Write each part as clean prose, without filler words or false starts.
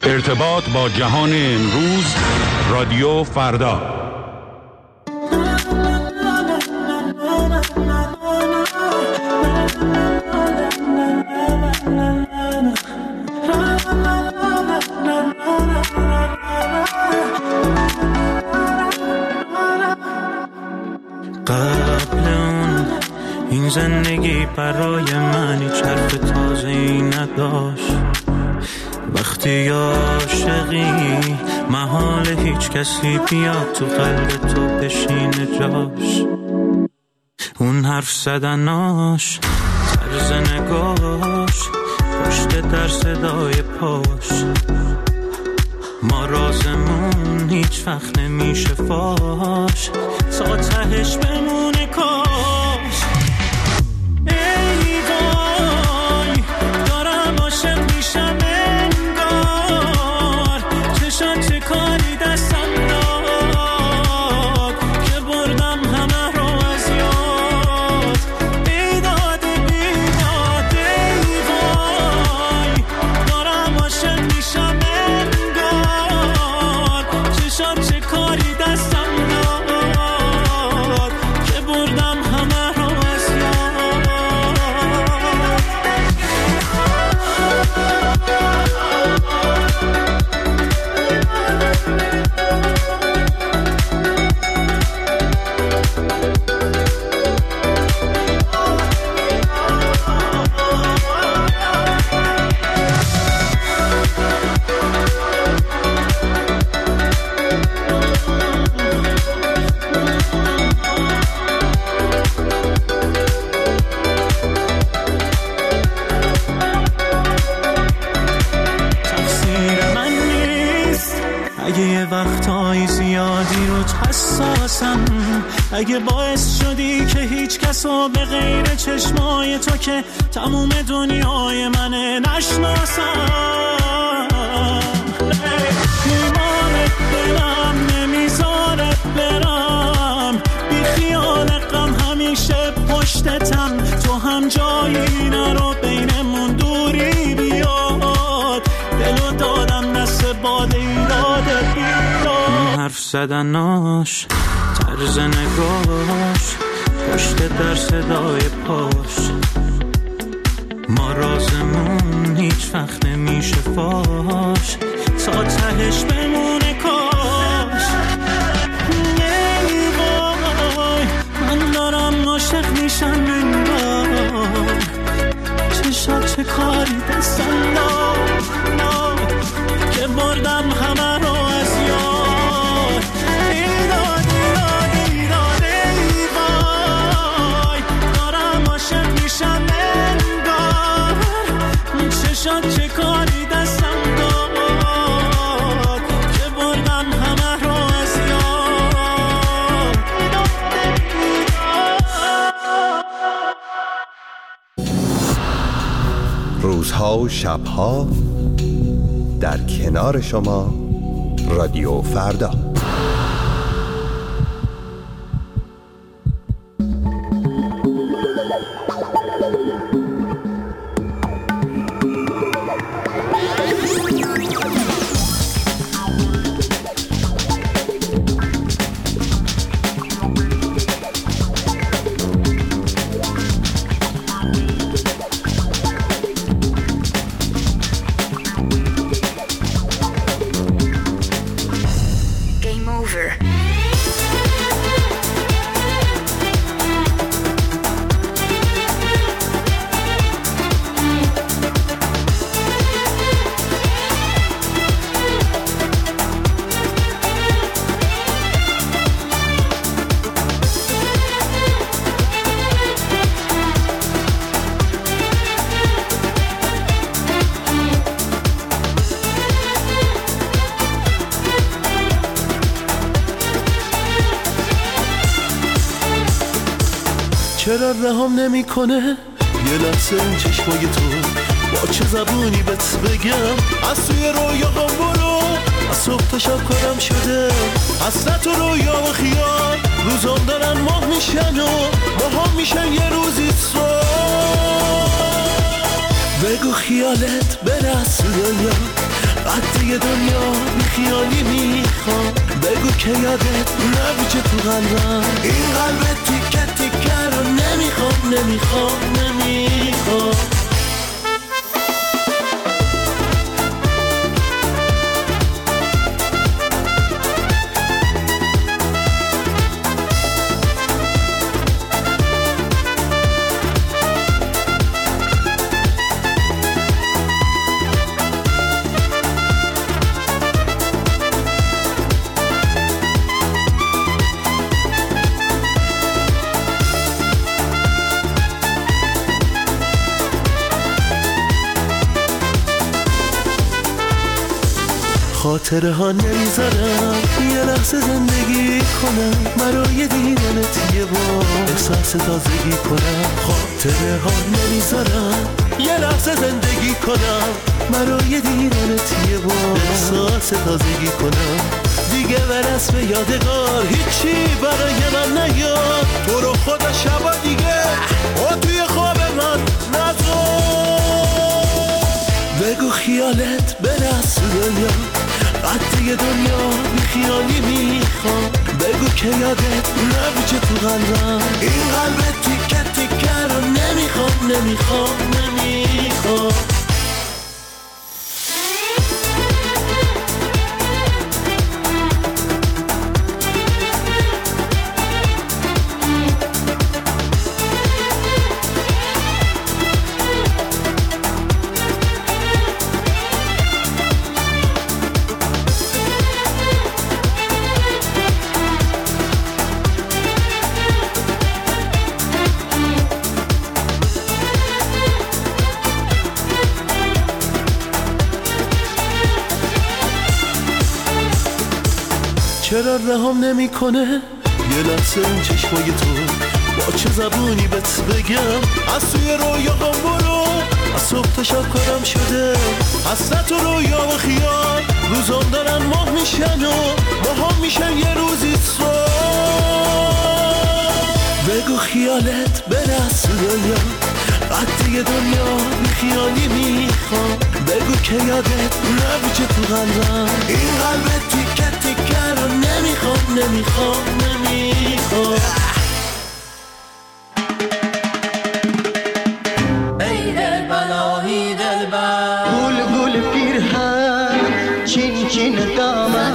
ارتباط با جهان امروز، رادیو فردا. قبل اون این زندگی برای من هیچ حرف تازه‌ای نداشت. وقتی عاشقی محال هیچ کسی بیاد تو قلب تو بشینه جاش. اون حرف زدناش، طرز نگاش، پشت در صدای پاش، ما رازمون هیچ وقت نمیشه فاش، تا تهش بمونه کاش. ای وای دارم عاشق میشم انگار، چشات چه کاری دستم داد که بردم همه رو از یاد. بیداد بیداد ای وای دارم عاشق میشم انگار، چشات چه کاری دستم داد که بردم همه رو از وقتای زیادی رو حساسم، اگه باعث شدی که هیچ کسو به غیر چشمای تو که تموم دنیای منه نشناسم. ایمان دلم نمیذاره برم، بی خیال غم همیشه پشتتم، تو هم جایی نرو بینمون دوری بیاد، دلو دادم دست باد ایراد بیاد. حرف زدناش، طرز نگاش، پشت در صدای پاش، ما رازمون هیچ وقت نمیشه فاش، تا تهش بمونه کاش. ای وای من دارم عاشق میشم انگار، چشات چه کاری دستم داد که بردم همه رو از یاد. ایراد ایراد ایراد ای وای دارم عاشق میشم انگار، چشات چه کاری دستم داد که بردم همه رو از یاد. روزها و شبها در کنار شما، رادیو فردا. چرا رهام نمی کنه یه لحظه اون چشمای تو، با چه زبونی بهت بگم از توی رویاهام برو، از صبح تا شب کارم شده حسرت و رویا و خیال، روزام دارن ماه میشن و ماها میشن یه روزی سال. بگو خیالت برس رویا، قد یه دنیا بیخیالی میخوام بگو که یادت نبیچه تو قلبم این قلب تیکه تیکه رو نمیخوام خاطره ها نمیذارم یه لحظه زندگی کنم برای دیدنت یه بار احساس تازگی کنم خاطره ها نمیذارم یه لحظه زندگی کنم برای دیدنت یه بار احساس تازگی کنم دیگه برس به یادگار هیچی برای من نیاد تو رو خدا شبا دیگه او توی خواب من نذار بگو خیالت برس دنیا قد یه دنیا بیخیالی میخوام بگو که یادت نبیچه تو قلبم این قلب تیکه تیکه رو نمیخوام چرا رهام نمیکنه یه لحظه این چشمای تو با چه زبونی بهت بگم از توی رویاهام برو از صبح تا شب کارم شده حسرت و رویا و خیال روزام دارن ماه میشن و ماها میشن یه روزی صبح بگو خیالت برس دنیا قد یه دنیا بیخیالی میخوام بگو که یادت نبیچه تو قلبم این قلب تیکه تیکه رو نمیخوام ای دل بلاهی دل بر گل گل پیرهن چین چین دامن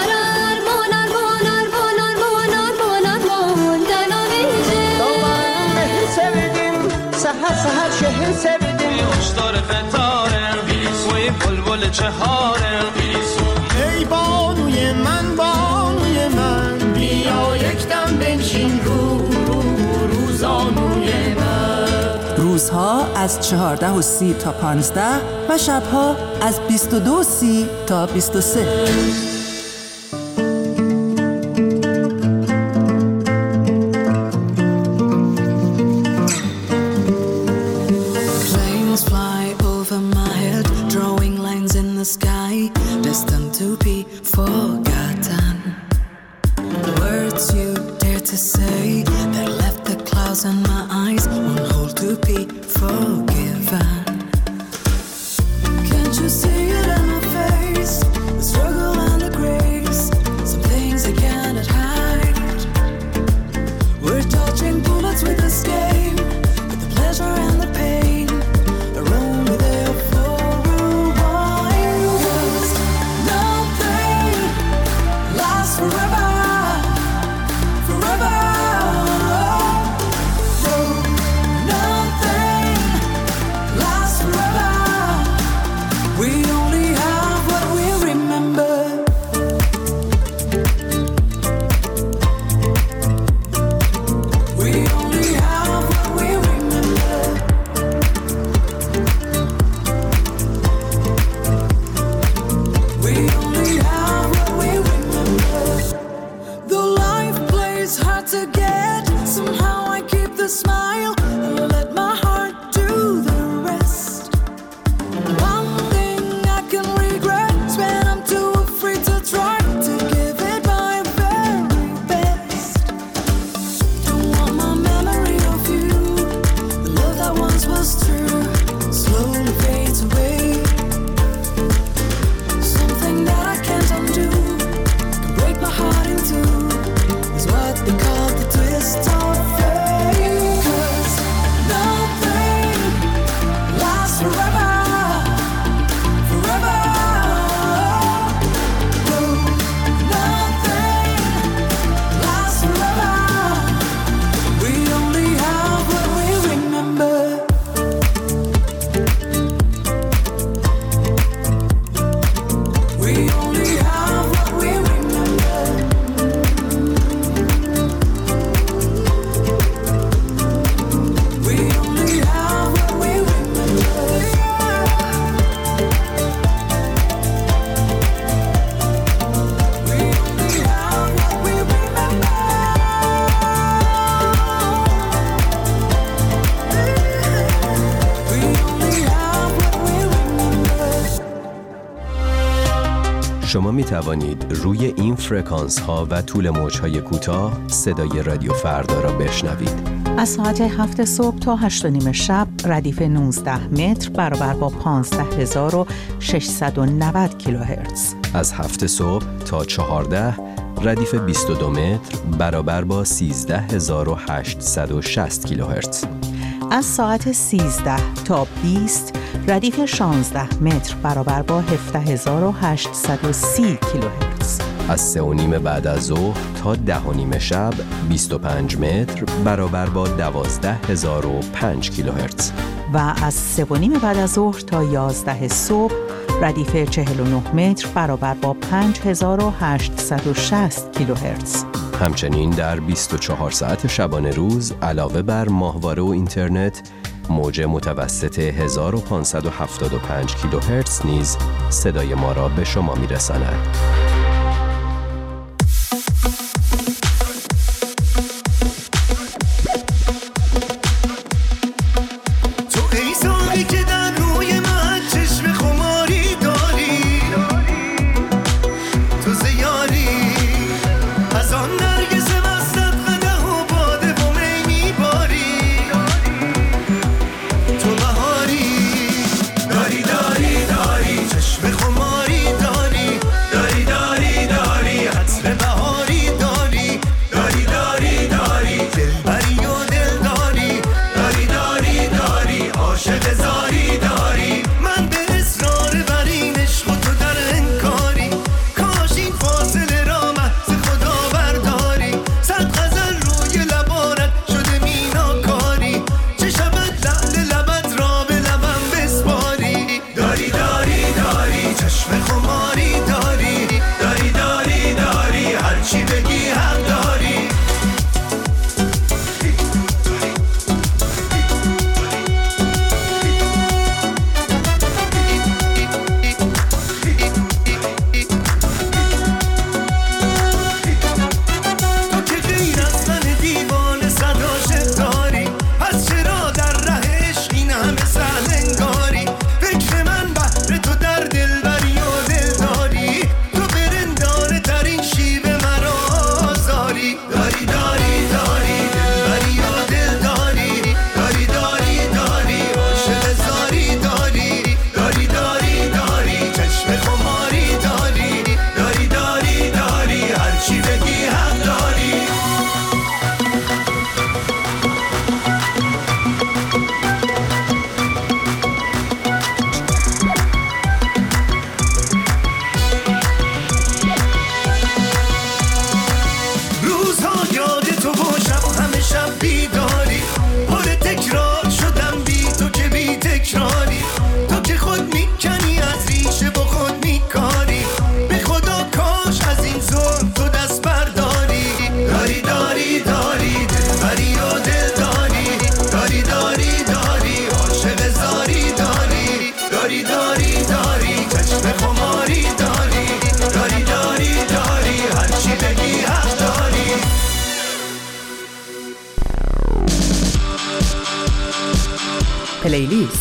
سهر شهر sevdim Kuşlar fetare Oy bul çehare Ey banuye men Bia yekten benşin روزانوی من روزها از 14:30 تا 15 و شبها از 22:30 تا 23. شما می توانید روی این فرکانس ها و طول موج های کوتاه صدای رادیو فردا را بشنوید. از ساعت 7 صبح تا 8:30 شب ردیف 19 متر برابر با 15690 کیلوهرتز. از 7 صبح تا 14 ردیف 22 متر برابر با 13860 کیلوهرتز. از ساعت 13 تا 20 ردیف 16 متر برابر با 17830 کیلوهرتز. از 3:30 بعد از ظهر تا 10:30 شب 25 متر برابر با 12005 کیلوهرتز. و از 3:30 بعد از ظهر تا 11 صبح ردیف 49 متر برابر با 5860 کیلوهرتز. همچنین در 24 ساعت شبانه روز علاوه بر ماهواره و اینترنت، موج متوسط 1575 کیلوهرتز نیز صدای ما را به شما می‌رساند. پلیلیست.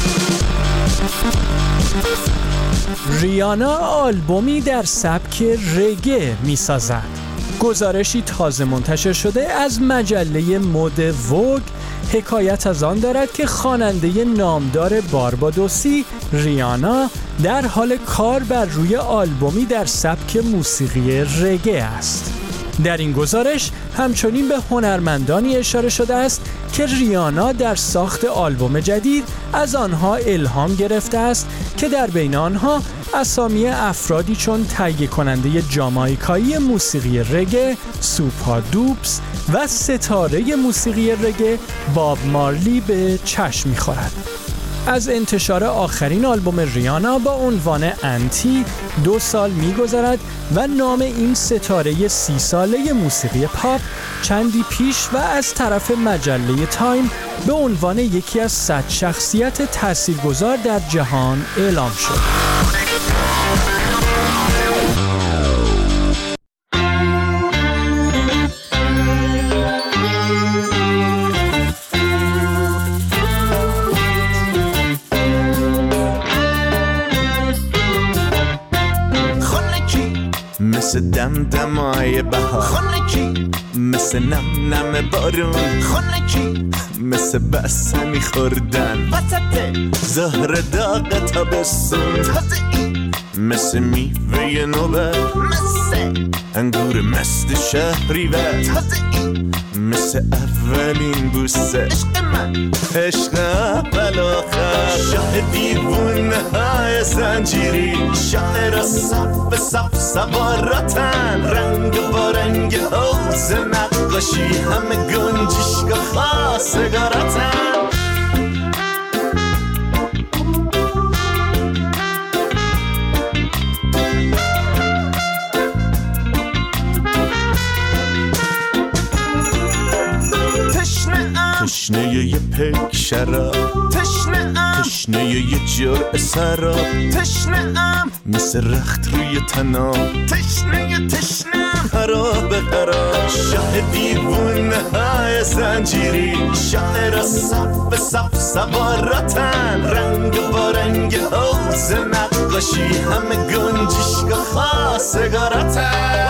ریانا آلبومی در سبک رگه می‌سازد. گزارشی تازه منتشر شده از مجله مد ووگ حکایت از آن دارد که خواننده نامدار باربادوسی ریانا در حال کار بر روی آلبومی در سبک موسیقی رگه است. در این گزارش همچنین به هنرمندانی اشاره شده است که ریانا در ساخت آلبوم جدید از آنها الهام گرفته است که در بین آنها اسامی افرادی چون تهیه کننده جامائیکایی موسیقی رگه سوپا دوپس و ستاره موسیقی رگه باب مارلی به چشم می‌خورد. از انتشار آخرین آلبوم ریانا با عنوان انتی 2 سال می‌گذرد و نام این ستاره 30 ساله موسیقی پاپ چندی پیش و از طرف مجله تایم به عنوان یکی از 100 شخصیت تاثیرگذار در جهان اعلام شد. خونه مثل دمدمای بهار، خنکی مثل نم نم بارون، خنکی مثل بسمی خوردن وسط زهر داغ تابستون، تازه‌ای مثل میوه نوبت، مثل انگور مست شهریور، تازه‌ای مثل اولین بوسه، عشق من عشق اول آخر، شاه دیوونه های زنجیری، شاعر صف صف سواراتن، رنگ با رنگ حوض نقاشی، همه گنجشگاه خواستگاراتن. تشنه یه پیک شراب، تشنه یه جرعه سراب، تشنه‌ام مثل رخت روی تناب، تشنه خراب خراب، شاه دیوونه های زنجیری، شاعر صف صف سواراتن، رنگ با رنگ حوض نقاشی، همه گنجشگاه خواستگاراتن.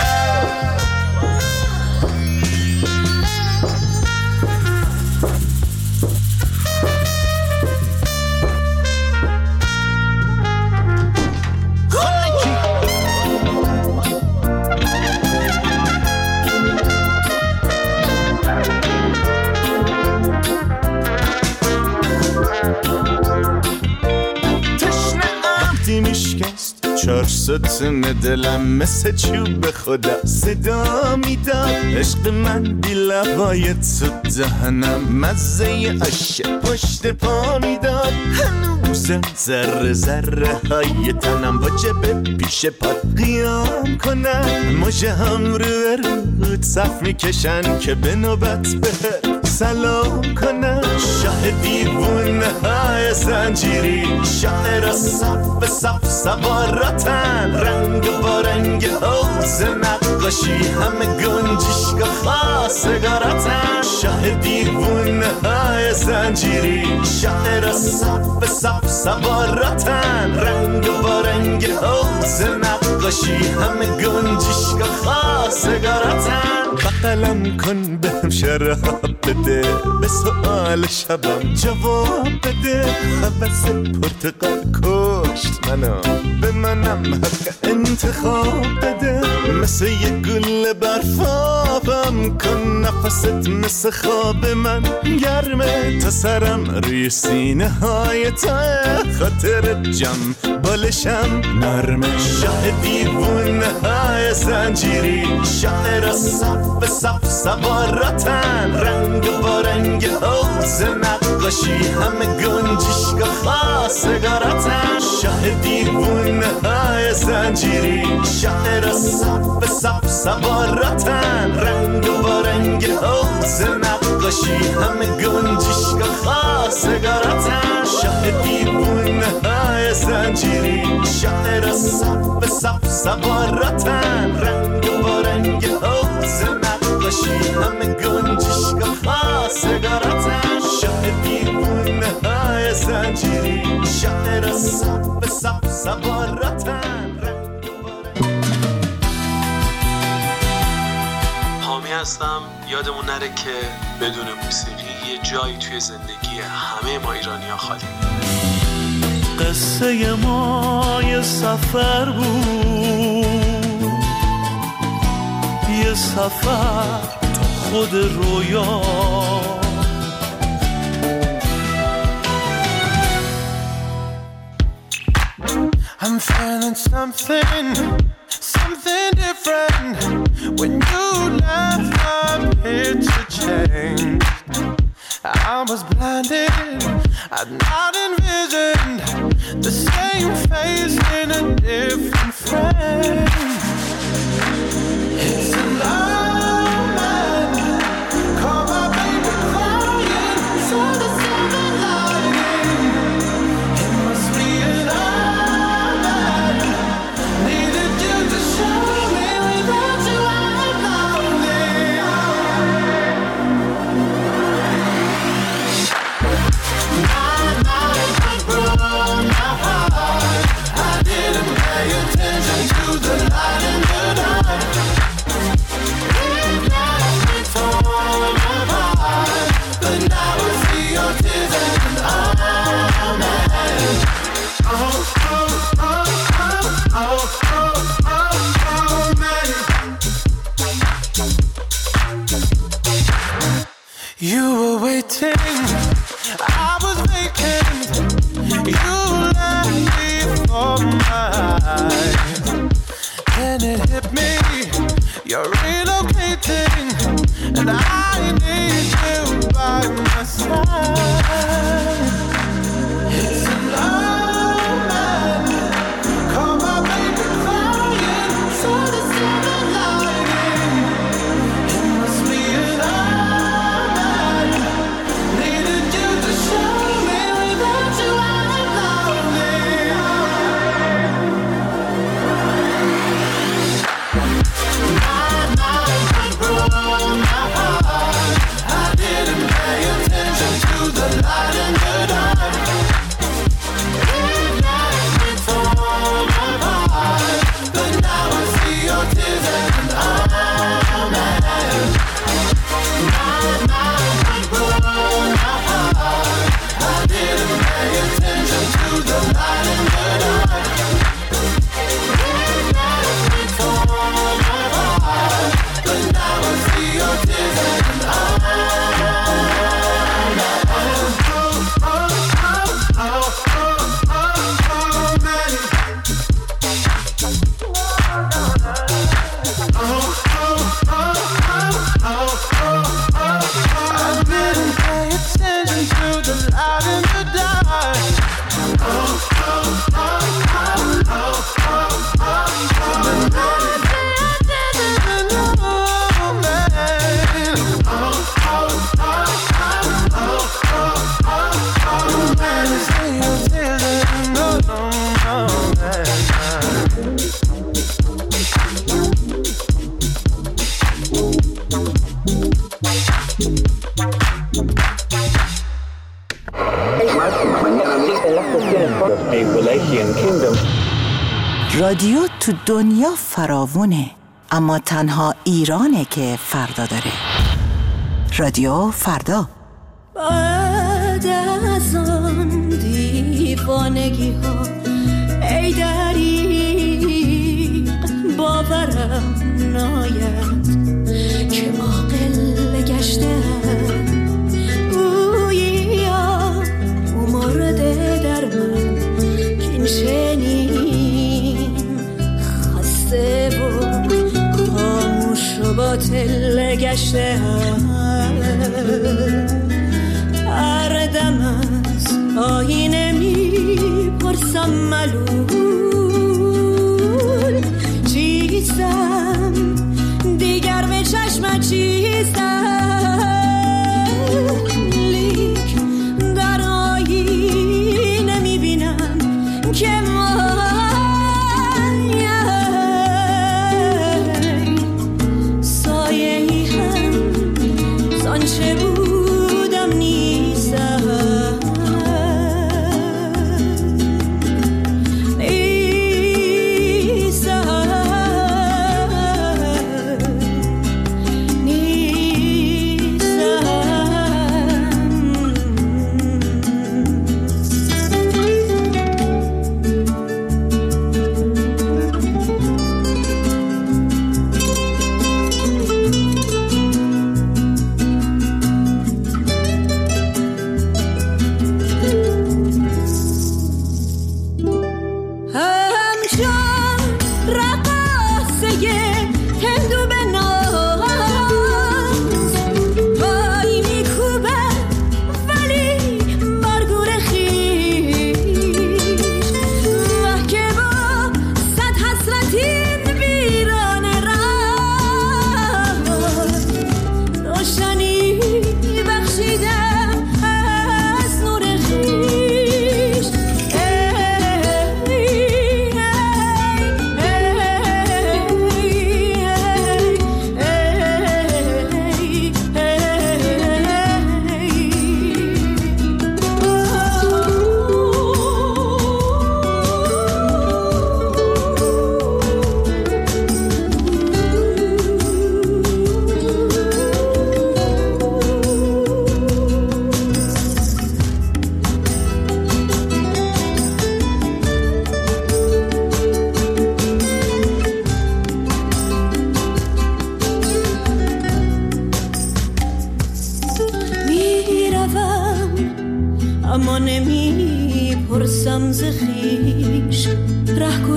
چار ستون دلم مثل چوب خدا صدا میداد، عشق من بی لبای تو دهنم مزه عشق پشت پا میداد، هنوز ذره ذره های تنم با جبه پیش پات قیام کنن، مژه هم رو رود صف میکشن که به نوبت بهت سلام کنن، شاه دیوونه های زنجیری، شاعر صف صف سواراتن، رنگ با رنگ حوض نقاشی، همه گنجشگاه خواستگاراتن، شاه دیوونه های زنجیری، شاعر صف صف سواراتن، رنگ با رنگ حوض نقاشی، همه گنجشگاه خواستگاراتن. بغلم کن بهم شراب بده، به سؤال شبم جواب بده، حوض پرتقال کشت منو، به منم حق انتخاب بده، مثل یه گل برفابم کن، نفست مثل خواب من گرمه، تا سرم روی سینه های تا، خاطر جم بالشم نرمه، شاه دیوونه های زنجیری، شاعر صف صف سواراتن، رنگ با رنگ حوض نقاشی، همه گنجشگاه خواستگاراتن، شاه دیوونه های زنجیری، شاعر صف صف سواراتن، رنگ با رنگ حوض نقاشی، همه گنجشگاه خواستگاراتن، شاه دیوونه های زنجیری، شاعر صف صف سواراتن، رنگ با رنگ حوض نقاشی، همه گنجشگاه خواستگاراتن، شاه دیوونه های زنجیری، شاعر صف صف سواراتن، رنگ با رنگ. حامی هستم. یادمون نره که بدون موسیقی یه جایی توی زندگی همه ما ایرانی‌ها خالی. قصه ما یه سفر بود، یه سفر تو خود رویا، I'm feeling something different. When you left, my picture changed. I was blinded, I'd not envisioned the same face in a different frame. It's a love man, call my baby crying, saw the silver lining. It must be a love man, needed you to show me without you I'm lonely. My life was broke, my heart, I didn't pay You were waiting, I was vacant. You left me for mine. Then it hit me, you're relocating, and I need you by my side. It's an omen, call my baby crying, so the silver lining. It must be an omen, needed you to show me without you I'm lonely. My mind went wrong, my heart, I didn't pay attention to the light in the dark. It left me torn apart, but now I see your tears as an omen. My mind went wrong, my heart, I didn't pay attention to the light in the dark. It left me torn apart, but now I see your tears as an I didn't pay attention to the light in the dark. رادیو تو دنیا فراوونه، اما تنها ایرانه که فردا داره. رادیو فردا. بعد از آن دیوانگی ها ای دریغ باورم ناید که عاقل گشتم. گویا مرده در من کین شنین خسته و خاموش و باطل گشتم. هر دم از آینه میپرسم ملول چیستم، دیگر به چشم چیستم، لیک در آینه میبینم که من سایه‌ای هم زانچه بودم نیستم.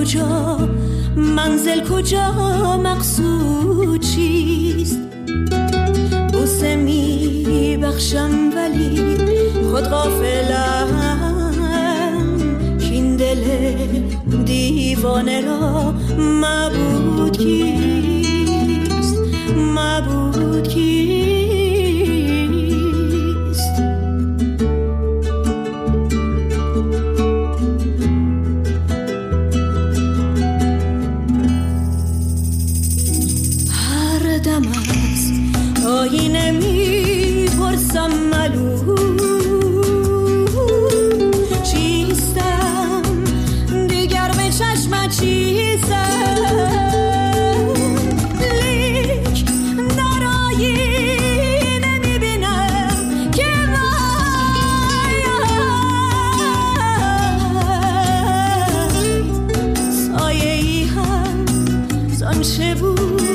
کجا، منزل کجا، مقصود چیست؟ بوسه می بخشم ولی خود غافلم کین دل دیوانه را معبود کیست؟ معبود کیست؟ هر دم از آینه می پرسم ملول چیستم، دیگر به چشم چیستم، لیک در آینه می بینم که سایه ای هم زان چه بود